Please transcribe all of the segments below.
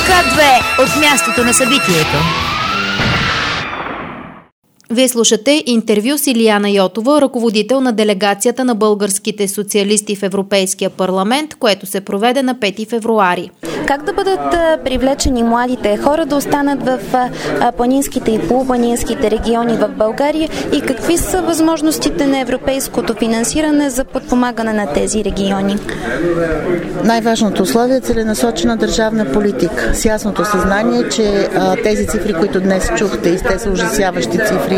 К2 от мястото на събитието. Вие слушате интервю с Илияна Йотова, ръководител на делегацията на българските социалисти в Европейския парламент, което се проведе на 5 февруари. Как да бъдат привлечени младите хора да останат в планинските и полупланинските региони в България и какви са възможностите на европейското финансиране за подпомагане на тези региони? Най-важното условие е целенасочена държавна политика. С ясното съзнание, че тези цифри, които днес чухте, и те са ужасяващи цифри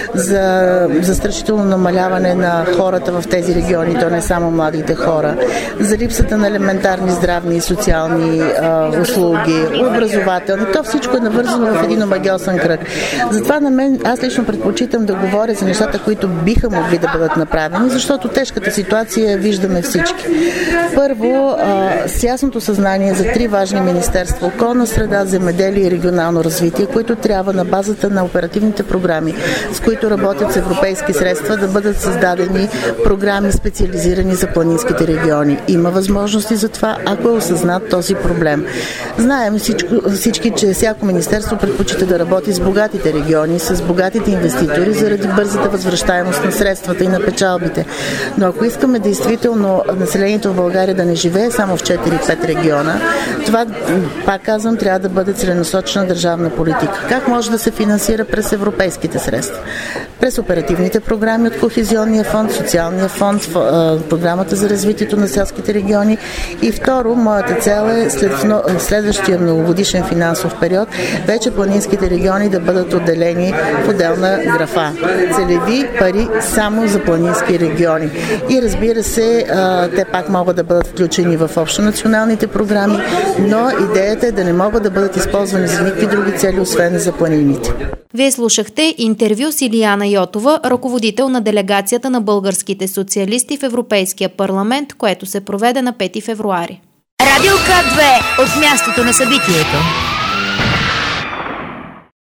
за застрашително намаляване на хората в тези региони, то не само младите хора, за липсата на елементарни здравни и социални услуги, образователни, то всичко е навързано в един омагьосан кръг. Затова аз лично предпочитам да говоря за нещата, които биха могли да бъдат направени, защото тежката ситуация виждаме всички. Първо, с ясното съзнание за 3 важни министерства: околна среда, земеделие и регионално развитие, които трябва на базата на оперативните програми, с които работят с европейски средства, да бъдат създадени програми специализирани за планинските региони. Има възможности за това, ако е осъзнат този проблем. Знаем всички, че всяко министерство предпочита да работи с богатите региони, с богатите инвеститори, заради бързата възвръщаемост на средствата и на печалбите. Но ако искаме действително населението в България да не живее само в 4-5 региона, това, пак казвам, трябва да бъде целенасочена държавна политика. Как може да се финансира през европейските средства? През оперативните програми от Кохезионния фонд, Социалния фонд, програмата за развитието на селските региони. И второ, моята цел е след следващия многогодишен финансов период вече планинските региони да бъдат отделени в отделна графа. Целеви пари само за планински региони. И разбира се, те пак могат да бъдат включени в общонационалните програми, но идеята е да не могат да бъдат използвани за никакви други цели, освен за планините. Вие слушахте интервю с Илияна Йотова, ръководител на делегацията на българските социалисти в Европейския парламент, което се проведе на 5 февруари. Радио К2 от мястото на събитието.